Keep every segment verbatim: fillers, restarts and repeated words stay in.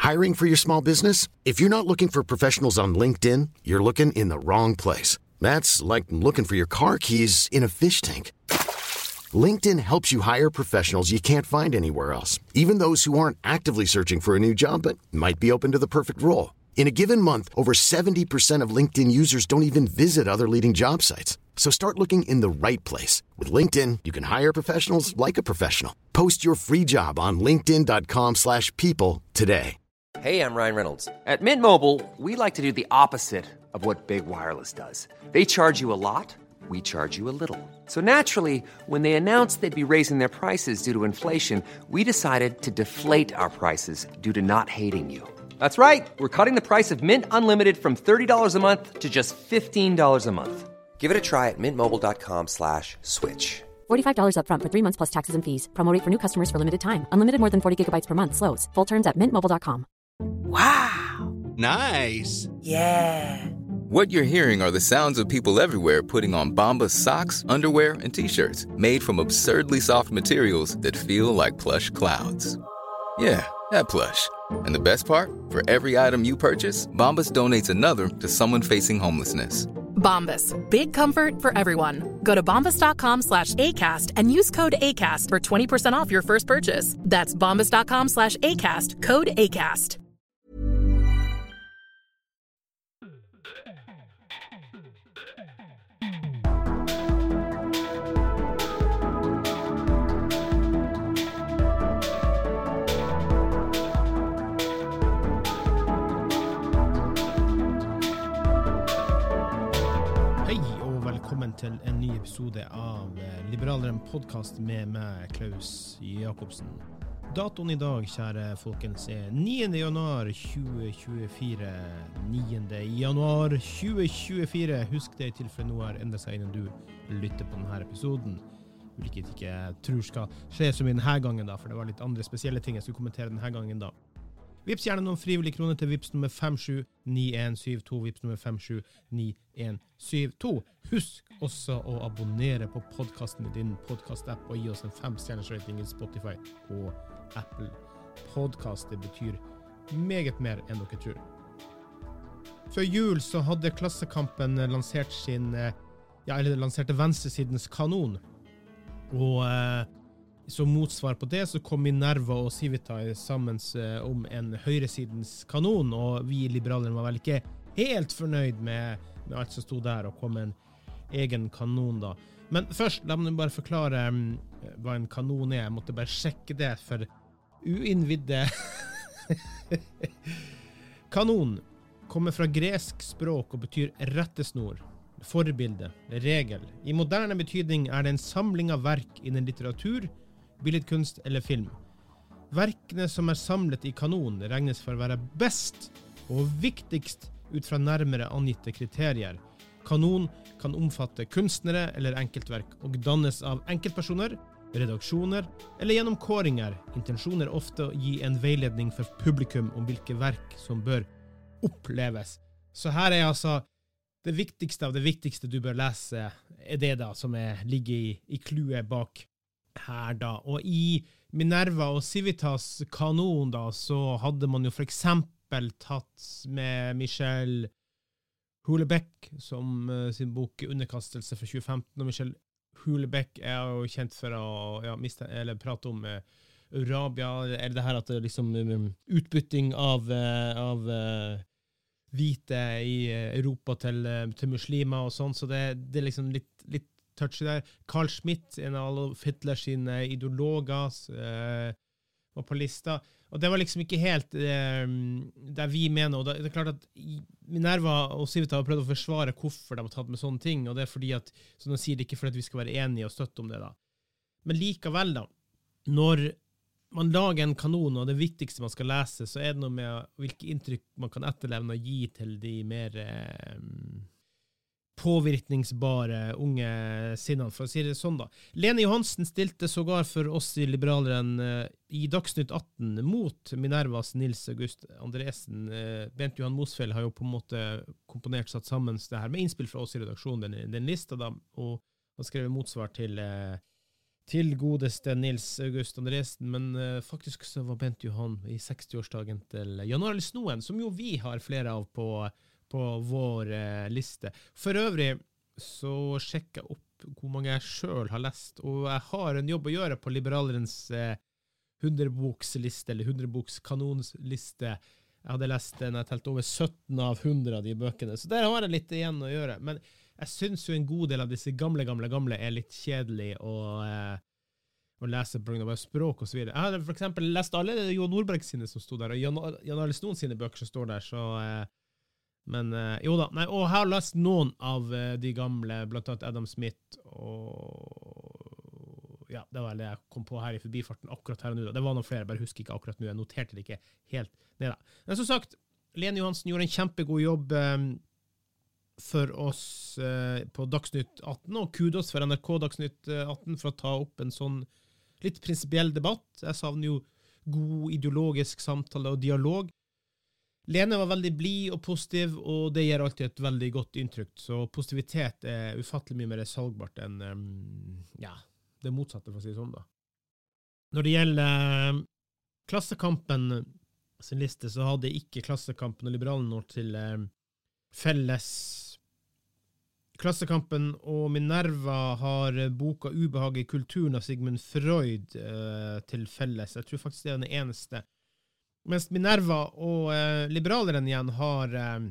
Hiring for your small business? If you're not looking for professionals on LinkedIn, you're looking in the wrong place. That's like looking for your car keys in a fish tank. LinkedIn helps you hire professionals you can't find anywhere else, even those who aren't actively searching for a new job but might be open to the perfect role. In a given month, over seventy percent of LinkedIn users don't even visit other leading job sites. So start looking in the right place. With LinkedIn, you can hire professionals like a professional. Post your free job on linkedin.com slash people today. Hey, I'm Ryan Reynolds. At Mint Mobile, we like to do the opposite of what Big Wireless does. They charge you a lot, we charge you a little. So naturally, when they announced they'd be raising their prices due to inflation, we decided to deflate our prices due to not hating you. That's right. We're cutting the price of Mint Unlimited from thirty dollars a month to just fifteen dollars a month. Give it a try at mintmobile.com slash switch. forty-five dollars up front for three months plus taxes and fees. Promo rate for new customers for limited time. Unlimited more than forty gigabytes per month. Slows full terms at mint mobile dot com. Wow. Nice. Yeah. What you're hearing are the sounds of people everywhere putting on Bombas socks, underwear, and T-shirts made from absurdly soft materials that feel like plush clouds. Yeah, that plush. And the best part? For every item you purchase, Bombas donates another to someone facing homelessness. Bombas. Big comfort for everyone. Go to bombas.com slash ACAST and use code ACAST for twenty percent off your first purchase. That's bombas.com slash ACAST. Code ACAST. Velkommen til en ny episode av Liberaleren podcast med meg, Klaus Jakobsen. Datoen I dag, kjære folkens, er niende januar tjue tjuefire. niende januar tjue tjuefire. Husk det I tilfelle noe er enda seg innen du lytter på denne episoden. Hvilket ikke jeg tror skal skje som I denne gangen da, for det var litt andre spesielle ting jeg skulle kommentere denne gangen da. Vips gjerne noen frivillige kroner til Vips nummer fem sju ni en syv to, Vips nummer fem sju ni en syv to. Husk også å abonnere på podcasten I din podcast-app og gi oss en fem-stjerners rating I Spotify og Apple Podcast. Det betyr meget mer enn dere tror. Før jul så hadde Klassekampen lansert sin, ja, eller lanserte venstresidens kanon. Og eh, som motsvar på det så kom Minerva og Civita sammen eh, om en høyresidens kanon, og vi liberalere var vel ikke helt fornøyd med, med alt som stod der, og kom en egen kanon da. Men først, la meg bare forklare um, hva en kanon er. Jeg måtte bare sjekke det for uinnvidde. Kanon kommer fra gresk språk og betyr rettesnor, forbilde, regel. I moderne betydning er det en samling av verk innen litteratur, billedkunst eller film. Verkene som er samlet I kanon regnes for å være best og viktigst ut fra nærmere angitte kriterier. Kanon kan omfatte kunstnere eller enkeltverk og dannes av enkeltpersoner, redaksjoner eller gjennom kåringer. Intensjoner ofte å gi en veiledning for publikum om hvilke verk som bør oppleves. Så her er altså det viktigste av det viktigste du bør lese er det da som er, ligger I, I kluet bak her da. Og I Minerva og Civitas kanon da, så hadde man jo for eksempel tatt med Michel Houellebecq som uh, sin bok Underkastelse for tjue femten, og Michel Houellebecq er jo kjent for å ja, miste, eller prate om uh, Arabia, eller det her at det liksom um, utbytting av, uh, av uh, hvite I Europa til, uh, til muslimer og sånn, så det, det er liksom litt, litt touch der. Carl Schmitt, en av Hitler sine ideologer, eh, var på lista. Og det var liksom ikke helt eh, der vi mener. Og det er klart at Minerva og Civita har prøvd å forsvare hvorfor de har tatt med sånne ting, og det er fordi at, som de sier, det ikke for at vi skal være enige og støtte om det da. Men likevel da, når man lager en kanon, og det viktigste man skal lese, så er det noe med hvilke inntrykk man kan etterlevne og gi til de mer eh, påvirkningsbare unge sinnene, for å si det sånn da. Lene Johansen stilte sågar for oss I liberaleren uh, I Dagsnytt atten mot Minervas Nils August Andresen. Uh, Bent Johan Mosfeld har jo på en måte komponert satt sammen det her med innspill fra oss I redaksjonen, den, den lista da, og har skrevet motsvar til, uh, til godeste Nils August Andresen, men uh, faktisk så var Bent Johan i seksti-årsdagen til Jan Arild Snoen, som jo vi har flere av på, på vår uh, liste. For øvrig så sjekker jeg opp hvor mange jeg selv har lest, og jeg har en jobb å gjøre på Liberalerens uh, hundreboksliste, eller hundrebokskanonsliste. Jeg hadde lest den, jeg telte over sytten av hundre av de bøkene, så der har jeg litt igjen å gjøre, men jeg synes jo en god del av disse gamle, gamle, gamle er litt kjedelig å, eh, å lese på grunn av språk og så videre. Jeg hadde for eksempel lest alle Johan Nordberg sine som stod der, og Jan, Jan Arild Snoen sine bøker som står der, så, eh, men eh, jo da, nei, og jeg har lest noen av eh, de gamle, blant annet Adam Smith, og ja, det var det jeg kom på her i forbifarten akkurat her og nå. Det var noen flere, jeg bare husker ikke akkurat nå, jeg noterte det ikke helt ned da. Men som sagt, Lene Johansen gjorde en kjempegod jobb, eh, for oss eh, på Dagsnytt atten, og kudos for N R K Dagsnytt atten for å ta opp en sånn litt prinsipiell debatt. Jeg savner jo god ideologisk samtale og dialog. Lene var veldig blid og positiv, og det gir alltid et veldig godt inntrykk, så positivitet er ufattelig mye mer salgbart enn um, ja, det motsatte, for å si det sånn da. Når det gjelder uh, Klassekampen sin liste, så hadde ikke Klassekampen og Liberalen noe til uh, felles. Klassekampen og Minerva har boka Ubehag i kulturen av Sigmund Freud eh, til felles. Jeg tror faktisk det er den eneste. Mens Minerva og eh, Liberaleren igjen har eh,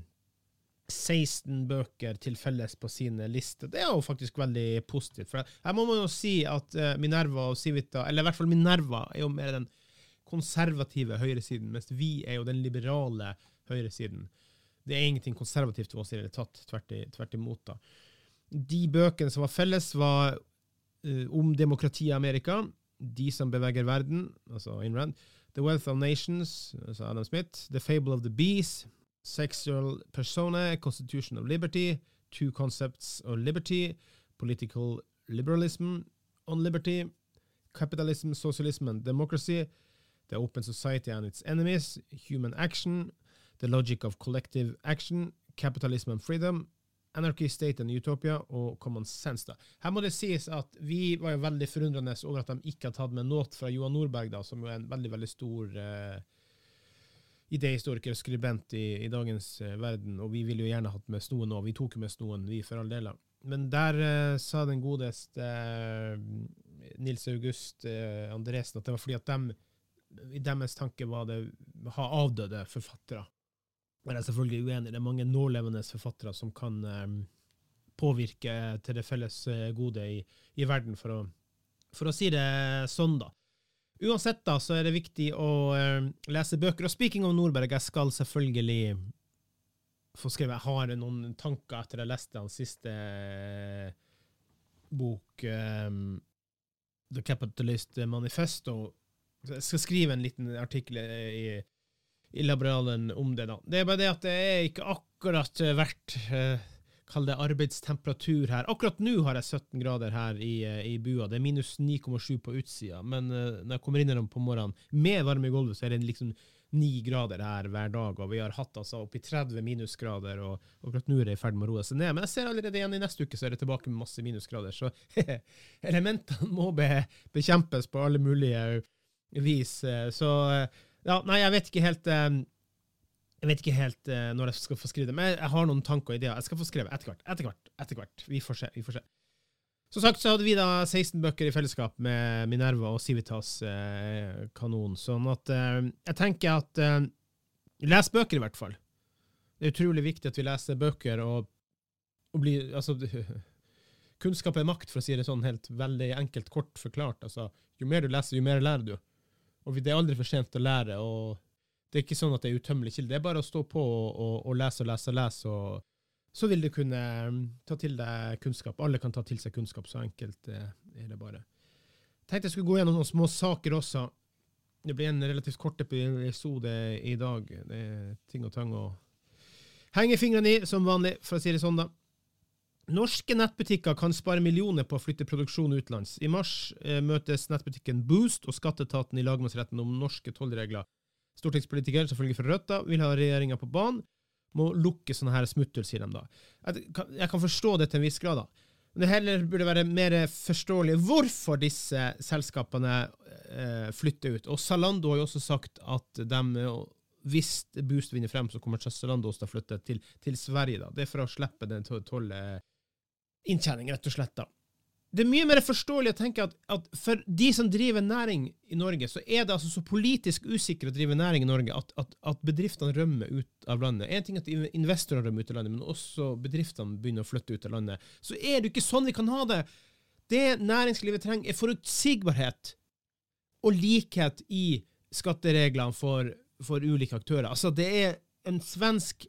seksten bøker til felles på sine lister. Det er jo faktisk veldig positivt. For her må man jo si at eh, Minerva og Civita, eller i hvert fall Minerva, er jo mer den konservative høyresiden, mens vi er jo den liberale høyresiden. Det er ingenting konservativt til oss i det tatt, tvert, i, tvert imot da. De bøkene som var felles var uh, om demokrati i Amerika, De som beveger verden, altså Ayn Rand, The Wealth of Nations, altså Adam Smith, The Fable of the Bees, Sexual Persona, Constitution of Liberty, Two Concepts of Liberty, Political Liberalism on Liberty, Capitalism, Socialism and Democracy, The Open Society and Its Enemies, Human Action, The Logic of Collective Action, Capitalism and Freedom, Anarchy, State and Utopia, og Common Sense da. Her må det sies at vi var jo veldig forundrende over at de ikke har tatt med noe fra Johan Nordberg da, som jo er en veldig, veldig stor uh, idehistoriker og skribent i, i dagens uh, verden, og vi ville jo gjerne hatt med Snoen nå. Vi tok med Snoen, vi for all del. Men der uh, sa den godeste uh, Nils August uh, Andresen at det var fordi at de, i deres tanke var det ha avdøde forfattere. Men jeg er selvfølgelig uenig. Det er mange nålevende forfattere som kan um, påvirke til det felles uh, gode i, i verden, for å, for å si det sånn da. Uansett da, så er det viktig å uh, lese bøker. Og speaking of Nordberg, jeg skal selvfølgelig få skrive, jeg har noen tanker etter jeg leste hans siste uh, bok, um, The Capitalist Manifesto. Jeg skal skrive en liten artikkel i i Liberalen om det da. Det er bare det at det er ikke akkurat vært eh, kall det arbeidstemperatur her. Akkurat nå har jeg sytten grader her i, i bua. Det er minus ni komma sju på utsida, men eh, når jeg kommer inn her på morgenen med varme i gulvet, så er det liksom ni grader her hver dag, og vi har hatt altså opp i tretti minusgrader, og, og akkurat nå er det i ferd med å roe seg ned. Men jeg ser allerede igjen i neste uke, så er det tilbake med masse minusgrader, så elementene må be, bekjempes på alle mulige vis. Så ja, nei, jeg vet ikke helt uh, jeg vet ikke helt uh, når jeg skal få skrive det, men jeg har noen tanker og ideer. Jeg skal få skrive etter hvert, etter hvert, etter hvert. Vi får se, vi får se. Som sagt så hadde vi da seksten bøker i fellesskap med Minerva og Civitas uh, kanon, sånn at uh, jeg tenker at uh, les bøker i hvert fall. Det er utrolig viktig at vi leser bøker og, og blir, altså kunnskap er makt, for å si det sånn helt veldig enkelt, kort forklart. Altså, jo mer du leser, jo mer lærer du. Og det er aldri for sent å lære, og det er ikke sånn at det er utømmelig kilde. Det er bare å stå på og, og, og lese og lese og lese, og så vil du kunne ta til deg kunnskap. Alle kan ta til seg kunnskap, så enkelt er det bare. Jeg tenkte jeg skulle gå gjennom noen små saker også. Det blir en relativt kort episode i dag. Det er ting og tang å henge fingrene i, som vanlig, for å si det sånn da. Norske nettbutikker kan spare millioner på å flytte produksjon utlands. I mars eh, møtes nettbutikken Boost og skatteetaten i lagmannsretten om norske tollregler. Stortingspolitikere, selvfølgelig fra Rødt, vil ha regjeringen på banen, må lukke sånne her smutthull, sier de da. Jeg kan, jeg kan forstå det til en viss grad da. Det heller burde være mer forståelig hvorfor disse selskapene eh, flytter ut. Og Zalando har jo også sagt at de, hvis Boost vinner frem, så kommer Zalando også til å flytte til, til Sverige. Da. Det er for å slippe den tolv inntjening, rett og slett. Da. Det er mye mer forståelig å tenke at, at for de som driver næring i Norge, så er det altså så politisk usikker å drive næring i Norge at, at, at bedriftene rømmer ut av landet. En ting er at investorer rømmer ut av landet, men også bedriftene begynner å flytte ut av landet. Så er det ikke sånn vi kan ha det. Det næringslivet trenger er forutsigbarhet og likhet i skattereglene for, for ulike aktører. Altså det er en svensk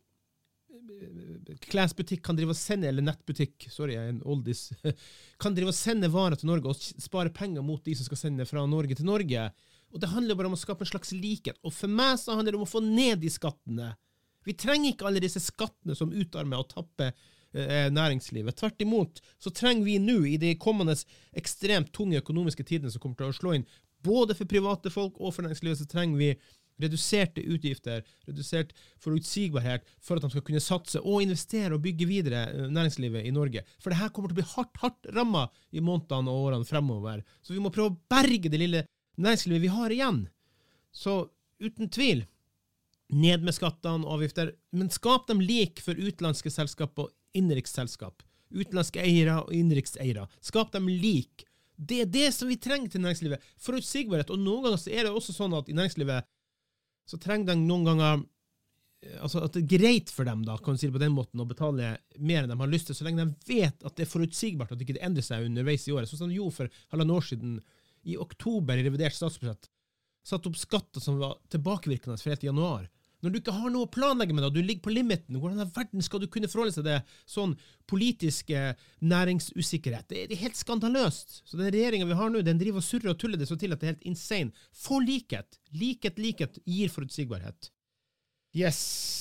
klesbutikk kan drive og sende, eller nettbutikk, sorry, jeg er en oldis, kan drive og sende varer til Norge og spare penger mot de som skal sende fra Norge til Norge. Og det handler bare om å skape en slags likhet. Og for meg så handler det om å få ned de skattene. Vi trenger ikke alle disse skattene som utarmer og tapper eh, næringslivet. Tvert imot, så trenger vi nå i de kommende ekstremt tunge økonomiske tidene som kommer til å slå inn, både for private folk og for næringslivet, så trenger vi reduserte utgifter, redusert forutsigbarhet for at de skal kunne satse og investere og bygge videre næringslivet i Norge. For det her kommer til å bli hardt, hardt rammet i månedene og årene fremover. Så vi må prøve å berge det lille næringslivet vi har igjen. Så uten tvil, ned med skattene og avgifter, men skap dem lik for utenlandske selskap og innenriksselskap. Utenlandske eiere og innenrikseiere. Skap dem lik. Det er det som vi trenger til næringslivet. Forutsigbarhet. Og noen ganger så er det også sånn at i næringslivet så trenger de noen ganger, altså at det er greit for dem da, kan du si det på den måten, å betale mer enn de har lyst til, så lenge de vet at det er forutsigbart, at det ikke endrer seg underveis i året. Sånn som de gjorde for halvannet år siden, i oktober i revidert statsbudsjett, satt opp skatter som var tilbakevirkende for helt i januar. Når du ikke har noe å planlegge med det, du ligger på limiten, hvordan i verden skal du kunne forholde seg til det sånn politiske næringsusikkerhet? Det er, det er helt skandaløst. Så den regjeringen vi har nå, den driver og surrer og tuller det så til at det er helt insane. Få likhet. Likhet, likhet gir forutsigbarhet. Yes.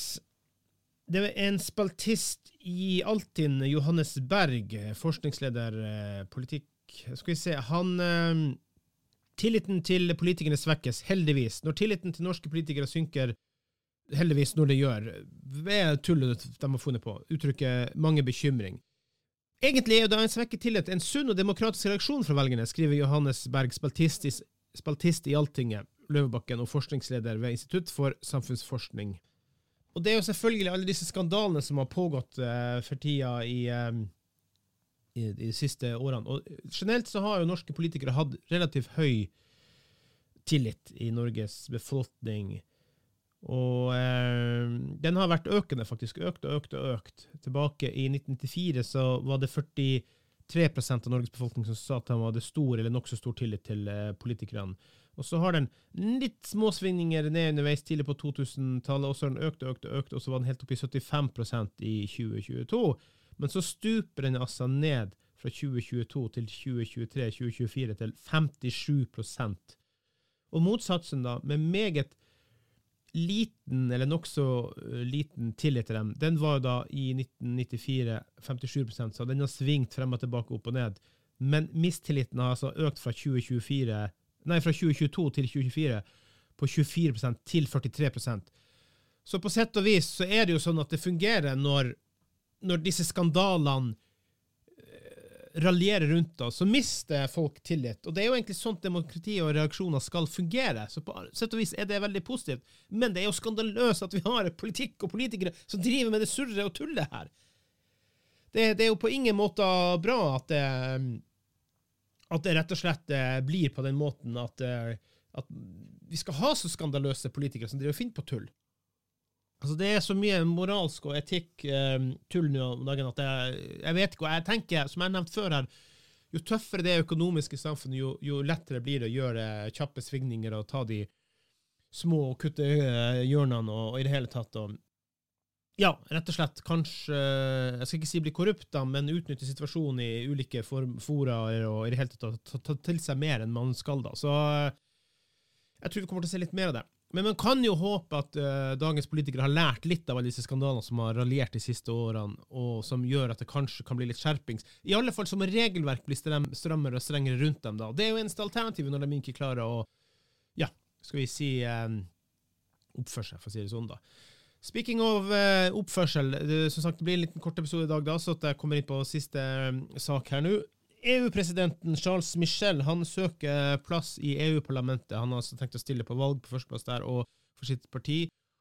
Det var en spaltist i Altinn, Johannes Berg, forskningsleder, politikk. Skal vi se, han... Tilliten til politikerne svekkes, heldigvis. Når tilliten til norske politikere synker, heldigvis når det gjør, ved tullet de har funnet på, uttrykker mange bekymring. Egentlig er det en svekket tillit en sunn og demokratisk reaksjon fra velgerne, skriver Johannes Berg, spaltist i, spaltist i Altinget, Løvebakken og forskningsleder ved Institutt for samfunnsforskning. Og det er jo selvfølgelig alle disse skandalene som har pågått uh, for tida i, um, i, i de siste årene. Og generelt så har jo norske politikere hatt relativt høy tillit i Norges befolkning. Og eh, den har vært økende faktisk, økt og økt og økt. Tilbake i nitten nittifire så var det førtitre prosent av Norges befolkning som sa at de hadde stor eller nok så stor tillit til eh, politikerne. Og så har den litt små svingninger ned underveis tidlig på to tusen-tallet, og så har den økt og økt og økt, og så var den helt oppe i syttifem prosent i tjue tjueto. Men så stuper den altså ned fra tjue tjueto til tjue tjuetre, tjue tjuefire til femtisju prosent. Og motsatsen da, med meget liten, eller nok så liten tillit til dem, den var da i nitten nittifire femtisju prosent, så den har svingt frem og tilbake opp og ned. Men mistilliten har altså økt fra tjue tjuefire, nei, fra tjue tjueto til tjue tjuefire på tjuefire prosent til førtitre prosent. Så på sett og vis så er det jo sånn at det fungerer når, når disse skandalene raljerer rundt oss, så mister folk tillit. Og det er jo egentlig sånt demokrati og reaksjoner skal fungere. Så på sett og vis er det veldig positivt. Men det er jo skandaløst at vi har politikk og politikere som driver med det surre og tulle her. Det, det er jo på ingen måte bra at det, at det rett og slett blir på den måten at, at vi skal ha så skandaløse politikere som driver og finner på tull. Altså det er så mye moralsk og etikk eh, tull nå om dagen at jeg, jeg vet ikke, og jeg tenker, som jeg nevnte før her, jo tøffere det økonomiske samfunnet, jo, jo lettere blir det å gjøre kjappe svingninger og ta de små og kutte uh, hjørnene og, og i det hele tatt. Og, ja, rett og slett kanskje, jeg skal ikke si bli korrupt da, men utnytte situasjonen i ulike form, fora og i det hele tatt ta, ta til seg mer enn man skal da. Så jeg tror vi kommer til å se litt mer av det. Men man kan jo håpe at uh, dagens politikere har lært litt av alle disse skandalene som har raljert de siste årene, og som gjør at det kanskje kan bli litt skjerpings. I alle fall som regelverk blir strammere og strengere rundt dem da. Det er jo eneste alternativ når de ikke klarer å, ja, skal vi si, um, oppføre seg, for å si det sånn da. Speaking of uh, oppførsel, det, som sagt, det blir en liten kort episode i dag da, så at jeg kommer inn på siste um, sak her nå. E U-presidenten Charles Michel, han søker plass i E U-parlamentet. Han har altså tenkt å stille på valg på første plass der, og for sitt parti.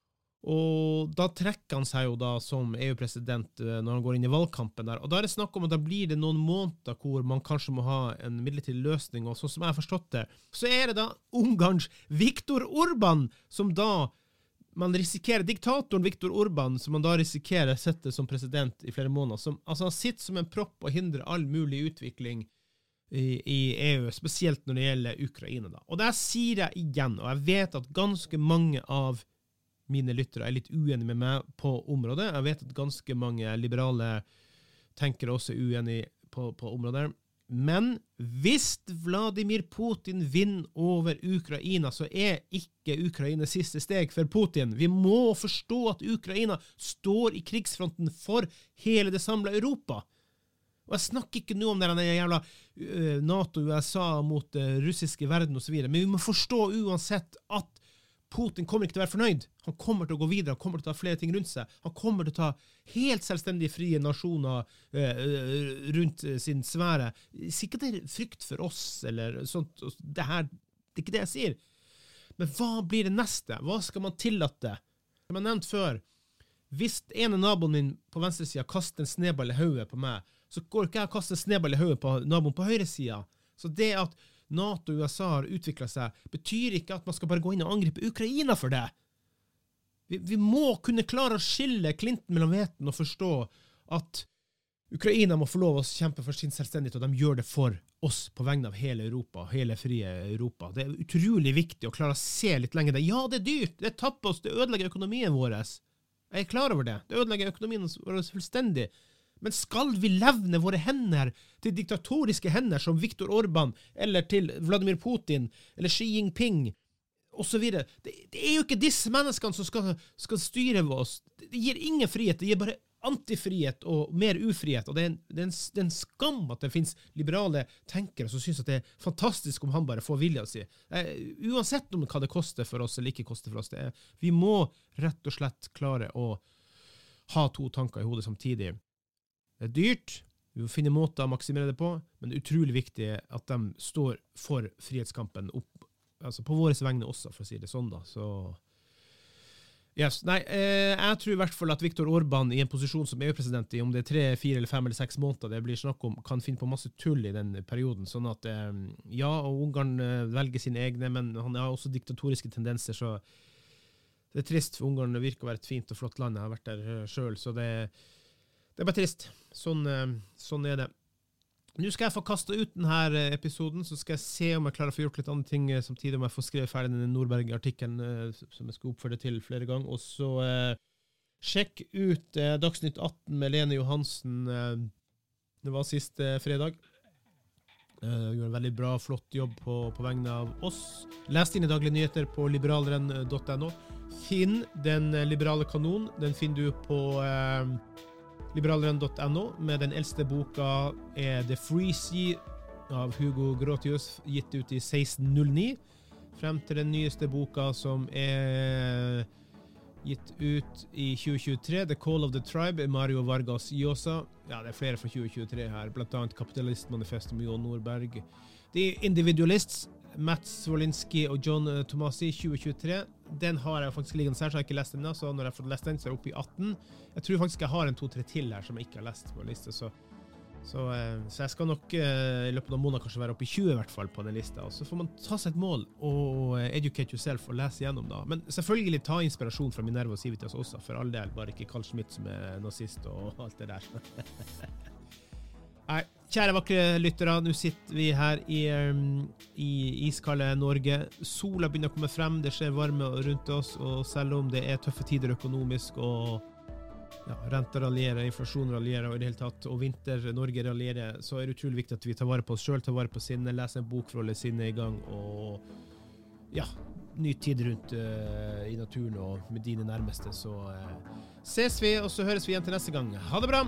Og da trekker han seg jo da som E U-president når han går inn i valgkampen der. Og da er det snakk om at da blir det noen måneder hvor man kanskje må ha en midlertidig løsning, og sånn som jeg har forstått det, så er det da Ungarns Viktor Orbán som da man risikerer, diktatoren Viktor Orbán, som man da risikerer sette som president i flere måneder, som, altså han sitter som en propp og hindrer all mulig utvikling i, i E U, spesielt når det gjelder Ukraina da. Og der sier jeg igjen, og jeg vet at ganske mange av mine lyttere er litt uenige med meg på området. Jeg vet at ganske mange liberale tenkere også er uenige på, på området. Men hvis Vladimir Putin vinner over Ukraina, så er ikke Ukraina siste steg for Putin. Vi må forstå at Ukraina står i krigsfronten for hele det samlede Europa. Og jeg snakker ikke nå om den jævla uh, NATO, U S A mot uh, russiske verden og så videre, men vi må forstå uansett at Putin kommer ikke til å være fornøyd. Han kommer til å gå videre, han kommer til å ta flere ting rundt seg. Han kommer til å ta helt selvstendige frie nasjoner eh, rundt sin sfære. Sikkert det er frykt for oss, eller sånt. Det, her, det er ikke det jeg sier. Men hva blir det neste? Hva skal man tillate? Som jeg nevnte før, hvis en av naboen min på venstresiden kaster en sneball i hodet på meg, så går ikke jeg å kaste en sneball i hodet på naboen på høyresiden. Så det at NATO og U S A har utviklet seg, betyr ikke at man skal bare gå inn og angripe Ukraina for det. Vi, vi må kunne klare å skille klinten mellom veten og forstå at Ukraina må få lov å kjempe for sin selvstendighet, og de gjør det for oss på vegne av hele Europa, hele frie Europa. Det er utrolig viktig å klare å se litt lenger det. Ja, det er dyrt, det tapper oss, det ødelegger økonomien vår. Jeg er klar over det. Det ødelegger økonomien vår fullstendig. Men skal vi levne våre hender til diktatoriske hender som Viktor Orbán, eller til Vladimir Putin, eller Xi Jinping, og så videre? Det, det er jo ikke disse menneskene som skal, skal styre oss. Det gir ingen frihet, det gir bare antifrihet og mer ufrihet, og det er en, det er en, det er en skam at det finnes liberale tenkere som synes at det er fantastisk om han bare får vilja si. Eh, uansett om hva det koster for oss eller ikke koster for oss, det er, vi må rett og slett klare å ha to tanker i hodet samtidig. Det er dyrt, vi må finne måter å maksimere det på, men det er utrolig viktig at de står for frihetskampen opp, altså på våres vegne også, for å si det sånn da. Så, yes. Nei, eh, jeg tror i hvert fall at Viktor Orbán i en posisjon som E U-president i, om det er tre, fire eller fem eller seks måneder det blir snakk om, kan finne på masse tull i den perioden, sånn at eh, ja, og Ungarn eh, velger sine egne, men han har også diktatoriske tendenser, så det er trist, for Ungarn virker å være et fint og flott land, jeg har vært der uh, selv, så det Det er bare trist. Sånn, sånn er det. Nå skal jeg få kastet ut denne episoden, så skal jeg se om jeg klarer å få gjort litt andre ting samtidig, om jeg får skrevet ferdig denne Nordberg-artikkelen som jeg skal oppføre til flere ganger. Og så eh, sjekk ut eh, Dagsnytt atten med Lene Johansen. Eh, det var siste eh, fredag. Eh, gjorde en veldig bra, flott jobb på, på vegne av oss. Les dine daglige nyheter på liberaleren punktum no. Finn den liberale kanon. Den finner du på Eh, liberaleren punktum no, med den eldste boka er The Free Sea av Hugo Grotius, gitt ut i seksten null ni, frem til den nyeste boka som er gitt ut i tjue tjuetre, The Call of the Tribe, Mario Vargas Llosa. Ja, det er flere fra tjue tjuetre her, blant annet Kapitalistmanifestet med Jon Nordberg. The Individualists, Mats Wolinski og John Tomasi, tjue tjuetre. Den har jeg faktisk liggende sær, så jeg har ikke lest den da, så når jeg har fått lest den, så er jeg oppe i atten. Jeg tror faktisk jeg har en to-tre til her som jeg ikke har lest på liste, så, så, så jeg skal nok i løpet av måneden kanskje være oppe i tjue i hvert fall på den lista, og så får man ta seg et mål og educate yourself og lese gjennom da. Men selvfølgelig ta inspirasjon fra Minerva og Civitas også, for all del, bare ikke Carl Schmitt som er nazist og alt det der. Nei, kjære vakre lyttere, nå sitter vi her i, um, i iskalde Norge. Sola begynner å komme frem, det skjer varme rundt oss, og selv om det er tøffe tider økonomisk, og ja, renter rallierer, inflasjon rallierer, og i det hele tatt, og vinter Norge rallierer, så er det utrolig viktig at vi tar vare på oss selv, tar vare på sinne, leser en bok for å holde sinne i gang, og ja, ny tid rundt uh, i naturen og med dine nærmeste. Så uh, ses vi, og så høres vi igjen til neste gang. Ha det bra!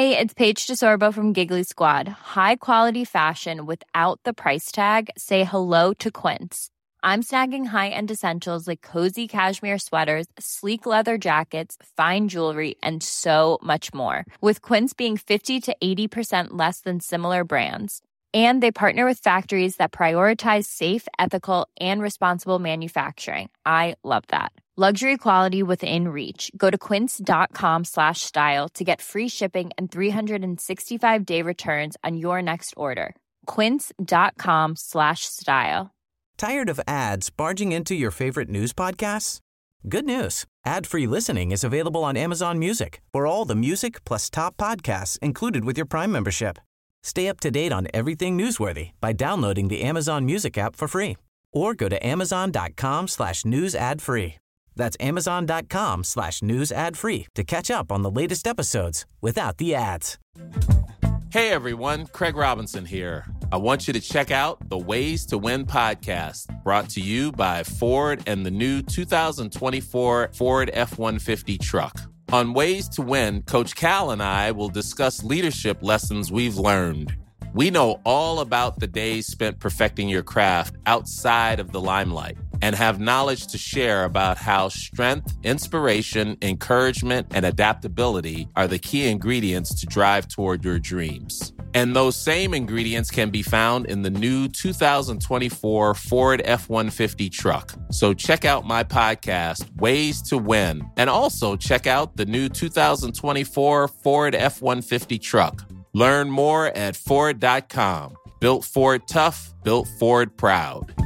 Hey, it's Paige DeSorbo from Giggly Squad. High quality fashion without the price tag. Say hello to Quince. I'm snagging high-end essentials like cozy cashmere sweaters, sleek leather jackets, fine jewelry, and so much more. With Quince being fifty to eighty percent less than similar brands. And they partner with factories that prioritize safe, ethical, and responsible manufacturing. I love that. Luxury quality within reach. Go to quince.com slash style to get free shipping and three sixty-five day returns on your next order. Quince.com slash style. Tired of ads barging into your favorite news podcasts? Good news. Ad-free listening is available on Amazon Music for all the music plus top podcasts included with your Prime membership. Stay up to date on everything newsworthy by downloading the Amazon Music app for free or go to amazon.com slash news ad free. That's amazon.com slash news ad free to catch up on the latest episodes without the ads. Hey everyone, Craig Robinson here. I want you to check out the Ways to Win podcast, brought to you by Ford and the new two thousand twenty-four Ford F one fifty truck. On Ways to Win, Coach Cal and I will discuss leadership lessons we've learned. We know all about the days spent perfecting your craft outside of the limelight and have knowledge to share about how strength, inspiration, encouragement, and adaptability are the key ingredients to drive toward your dreams. And those same ingredients can be found in the new two thousand twenty-four Ford F one fifty truck. So check out my podcast, Ways to Win, and also check out the new two thousand twenty-four Ford F one fifty truck. Learn more at Ford dot com. Built Ford tough, built Ford proud.